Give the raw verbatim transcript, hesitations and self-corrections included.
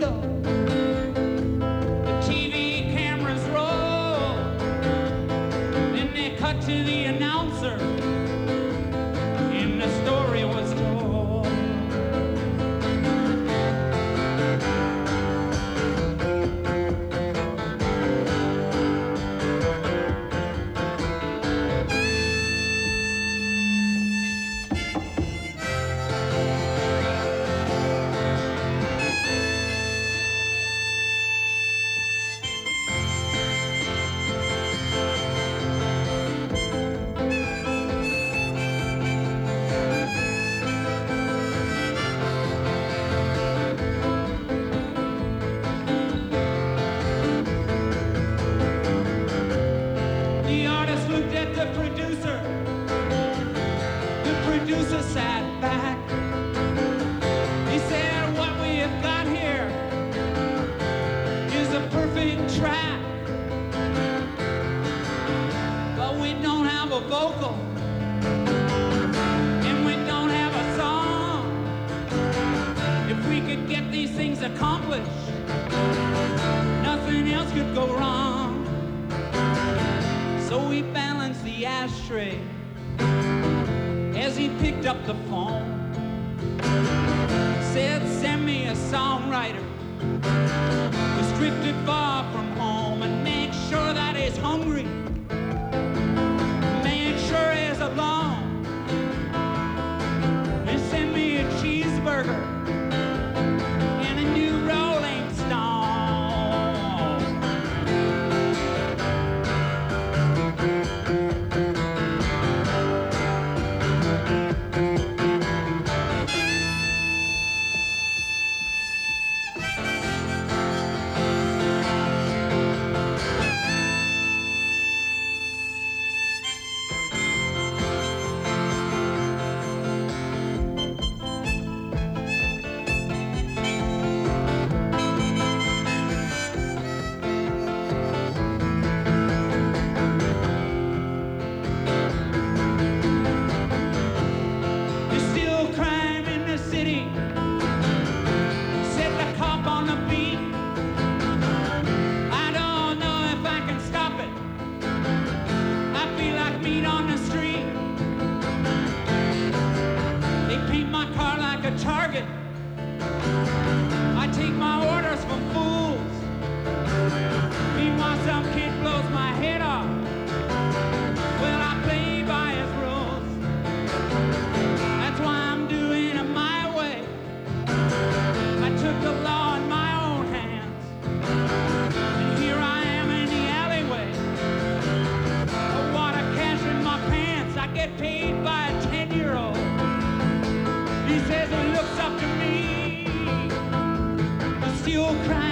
window. The T V cameras roll. Then they cut to the announcer, and the story was told. The artist looked at the producer. The producer sat back. He said, what we have got here is a perfect track. But we don't have a vocal, and we don't have a song. If we could get these things accomplished, nothing else could go wrong. So he balanced the ashtray as he picked up the phone. Said, send me a songwriter who's drifted far from home, and make sure that he's hungry, make sure he's alone, and send me a cheeseburger and a new Rolling Stone. There's still crime in the city, said the cop on the beat. I don't know if I can stop it. I feel like meat on the street. They paint my car like a target. I take my orders from fools. Meanwhile, some kid blows my head off. Well, I play by his rules. That's why I'm doing it my way. I took the law in my own hands, and here I am in the alleyway. A wad of cash in my pants. I get paid by a ten-year-old. He says he looks up to me. There's still crime